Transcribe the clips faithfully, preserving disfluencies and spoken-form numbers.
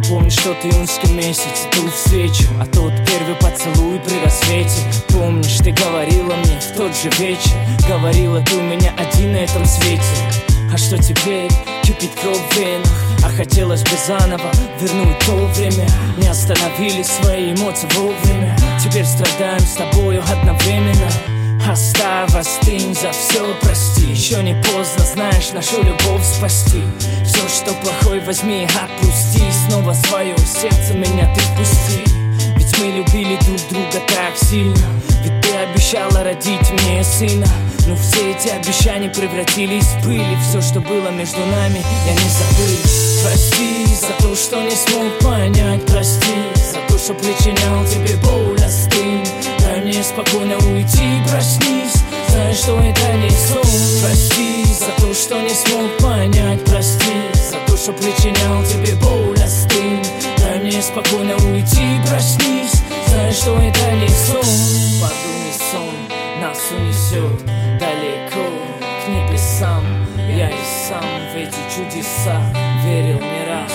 Помнишь тот июньский месяц, ту встречу, а тот первый поцелуй при рассвете. Помнишь, ты говорила мне в тот же вечер, говорила, ты у меня один на этом свете. А что теперь? Кипит кровь в венах, а хотелось бы заново вернуть то время. Не остановили свои эмоции вовремя, теперь страдаем с тобою одновременно. Оставь, остынь, за все прости. Еще не поздно, знаешь, нашу любовь спасти. Все, что плохое, возьми и отпусти. Снова свое сердце меня ты впусти. Ведь мы любили друг друга так сильно, ведь ты обещала родить мне сына. Но все эти обещания превратились в пыль, и все, что было между нами, я не забыл. Прости за то, что не смог понять, прости за то, что причинял тебе боль, остынь. Дай мне спокойно уйти, проснись, знай, что это не сон. Прости за то, что не смог понять, прости за то, что причинял тебе боль, остынь. Дай мне спокойно уйти, проснись, знай, что это не сон. Подумай, сон нас унесет далеко к небесам. Я и сам в эти чудеса верил не раз.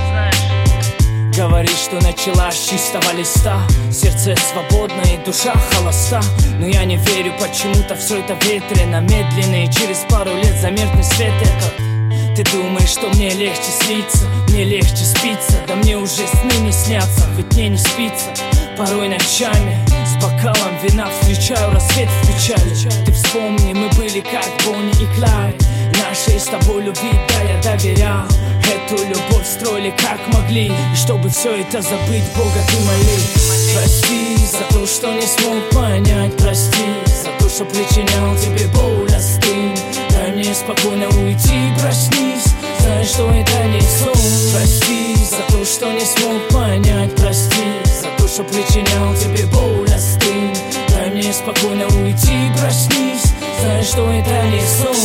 Говоришь, что начала с чистого листа, сердце свободно и душа холоста. Но я не верю, почему-то все это ветрено, медленно, и через пару лет замеркнет свет этот. Ты думаешь, что мне легче слиться, мне легче спиться, да мне уже сны не снятся, ведь мне не спится. Порой ночами с бокалом вина встречаю рассвет в печали. Ты вспомни, мы были как Бонни и Клайд, нашей с тобой любви, да, я доверял. Эту любовь строили как могли, и чтобы все это забыть, Бога ты моли. Прости за то, что не смог понять, прости за то, что причинял тебе боль, остынь. Дай мне спокойно уйти, проснись, знай, что это не сон. Прости за то, что не смог понять, прости за то, что причинял тебе боль, остынь. Дай мне спокойно уйти, проснись, знай, что это не сон.